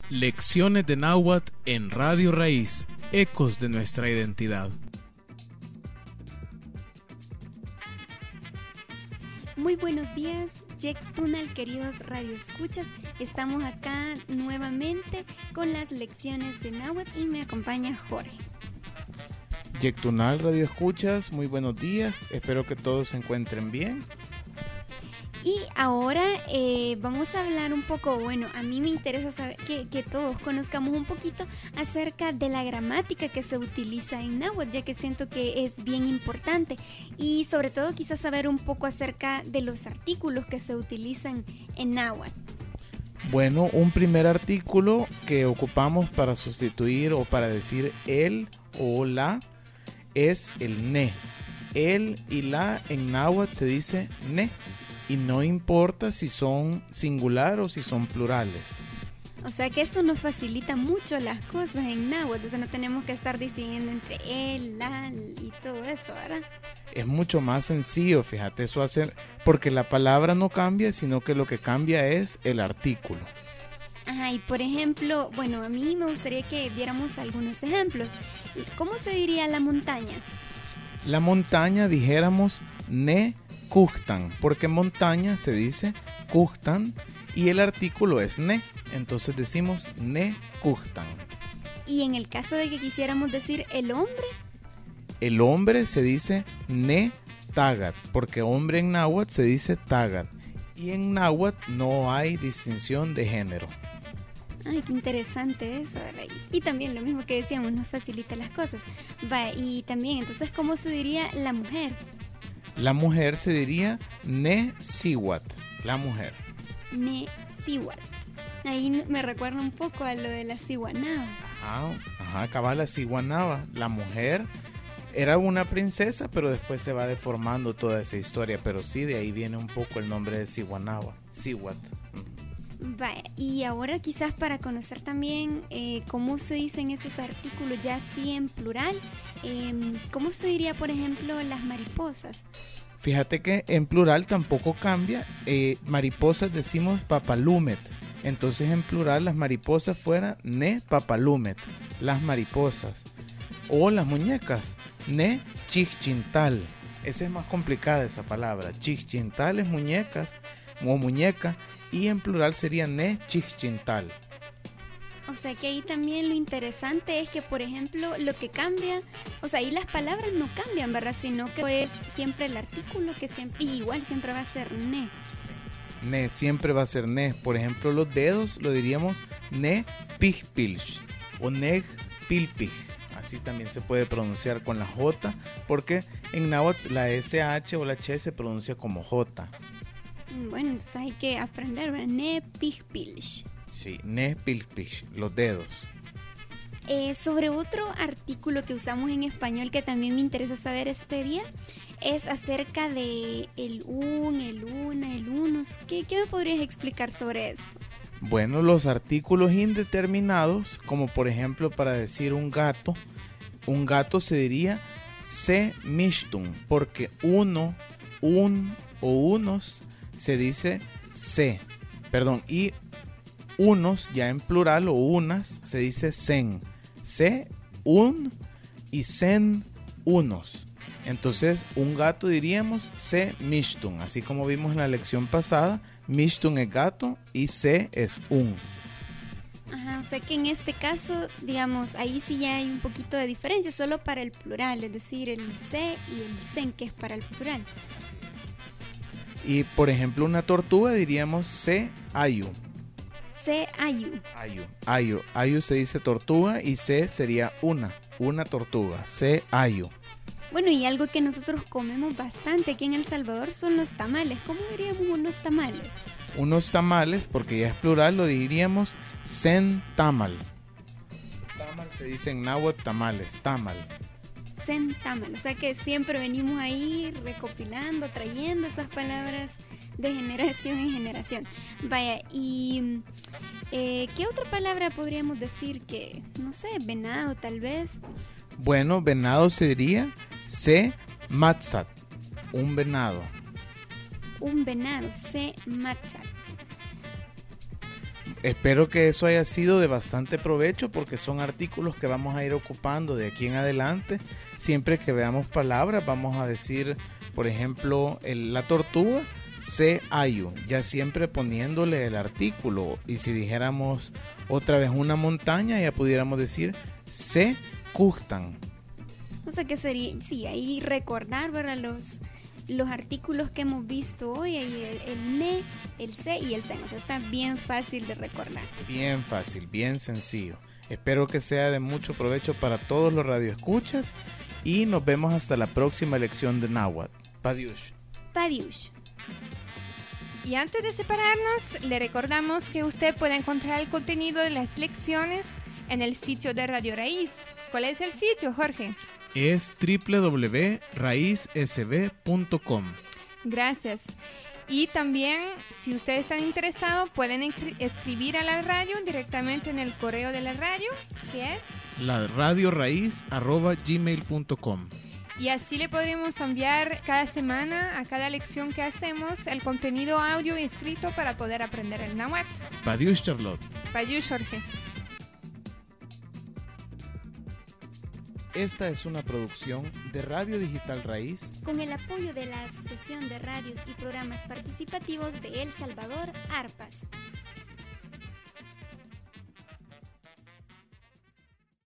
Lecciones de Náhuatl en Radio Raíz, ecos de nuestra identidad. Muy buenos días, Yek Tunal, queridos radioescuchas. Estamos acá nuevamente con las lecciones de Náhuatl y me acompaña Jorge. Yek Tunal, radioescuchas, muy buenos días. Espero que todos se encuentren bien. Y ahora vamos a hablar un poco, bueno, a mí me interesa saber que todos conozcamos un poquito acerca de la gramática que se utiliza en náhuatl, ya que siento que es bien importante. Y sobre todo quizás saber un poco acerca de los artículos que se utilizan en náhuatl. Bueno, un primer artículo que ocupamos para sustituir o para decir el o la es el ne. El y la en náhuatl se dice ne. Y no importa si son singular o si son plurales. O sea que esto nos facilita mucho las cosas en náhuatl. Entonces no tenemos que estar distinguiendo entre él, la y todo eso, ¿verdad? Es mucho más sencillo, fíjate, eso hace porque la palabra no cambia, sino que lo que cambia es el artículo. Ajá, y por ejemplo, bueno, a mí me gustaría que diéramos algunos ejemplos. ¿Cómo se diría la montaña? La montaña dijéramos ne Kuhtan, porque montaña se dice Kuhtan y el artículo es ne, entonces decimos ne Kuhtan. Y en el caso de que quisiéramos decir el hombre, el hombre se dice ne Tagat, porque hombre en náhuatl se dice Tagat y en náhuatl no hay distinción de género. Ay, qué interesante eso, ¿verdad? Y también lo mismo que decíamos, nos facilita las cosas. Va, y también, entonces, ¿cómo se diría la mujer? La mujer se diría ne siwat, la mujer. Ne siwat. Ahí me recuerda un poco a lo de la ciguanaba. Ajá, cabal, la ciguanaba. La mujer era una princesa, pero después se va deformando toda esa historia. Pero sí, de ahí viene un poco el nombre de ciguanaba, siwat. Vaya, y ahora quizás para conocer también cómo se dicen esos artículos ya así en plural, ¿cómo se diría, por ejemplo, las mariposas? Fíjate que en plural tampoco cambia, mariposas decimos papalumet, entonces en plural las mariposas fuera ne papalumet, las mariposas, o las muñecas, ne chichchintal, esa es más complicada esa palabra, chichchintal es muñecas o muñeca, y en plural sería ne chichchintal. O sea que ahí también lo interesante es que, por ejemplo, lo que cambia, o sea, ahí las palabras no cambian, ¿verdad? Sino que es siempre el artículo que siempre, y igual siempre va a ser ne. Ne, siempre va a ser ne. Por ejemplo, los dedos lo diríamos ne pijpilsh o ne pilpij. Así también se puede pronunciar con la J, porque en náhuatl la SH o la Ch se pronuncia como J. Bueno, entonces hay que aprender, ¿verdad? Ne pijpilsh. Sí, ne pilpij, los dedos. Sobre otro artículo que usamos en español que también me interesa saber este día, es acerca de el un, el una, el unos. ¿Qué me podrías explicar sobre esto? Bueno, los artículos indeterminados, como por ejemplo para decir un gato se diría se mishtun, porque uno, un o unos se dice se, y unos ya en plural o unas se dice sen, se, un y sen, unos. Entonces un gato diríamos se mishtun, así como vimos en la lección pasada, mishtun es gato y se es un. Ajá, o sea que en este caso, digamos, ahí sí ya hay un poquito de diferencia, solo para el plural, es decir, el se y el sen, que es para el plural. Y por ejemplo una tortuga diríamos se ayu. Se ayu. Ayu se dice tortuga y se sería una tortuga, se ayu. Bueno, y algo que nosotros comemos bastante aquí en El Salvador son los tamales. ¿Cómo diríamos unos tamales? Unos tamales, porque ya es plural, lo diríamos sen tamal. Tamal se dice en náhuatl tamales, tamal. Sen tamal, o sea que siempre venimos ahí recopilando, trayendo esas palabras de generación en generación. Vaya, y ¿qué otra palabra podríamos decir que, no sé, venado tal vez? Bueno, venado se diría se matzat, un venado. Un venado, se matzat. Espero que eso haya sido de bastante provecho porque son artículos que vamos a ir ocupando de aquí en adelante. Siempre que veamos palabras vamos a decir, por ejemplo, la tortuga, se ayu, ya siempre poniéndole el artículo. Y si dijéramos otra vez una montaña, ya pudiéramos decir se custan. O sea que sería, sí, ahí recordar, ¿verdad? Los artículos que hemos visto hoy, ahí el ne, el se y el sen. O sea, está bien fácil de recordar. Bien fácil, bien sencillo. Espero que sea de mucho provecho para todos los radioescuchas y nos vemos hasta la próxima lección de náhuatl. Padiush. Padiush. Y antes de separarnos, le recordamos que usted puede encontrar el contenido de las lecciones en el sitio de Radio Raíz. ¿Cuál es el sitio, Jorge? Es www.raizsb.com. Gracias. Y también, si ustedes están interesados, pueden escribir a la radio directamente en el correo de la radio, que es laradioraíz@gmail.com. Y así le podremos enviar cada semana, a cada lección que hacemos, el contenido audio y escrito para poder aprender el náhuatl. Padiush, Charlotte. Padiush, Jorge. Esta es una producción de Radio Digital Raíz con el apoyo de la Asociación de Radios y Programas Participativos de El Salvador, ARPAS.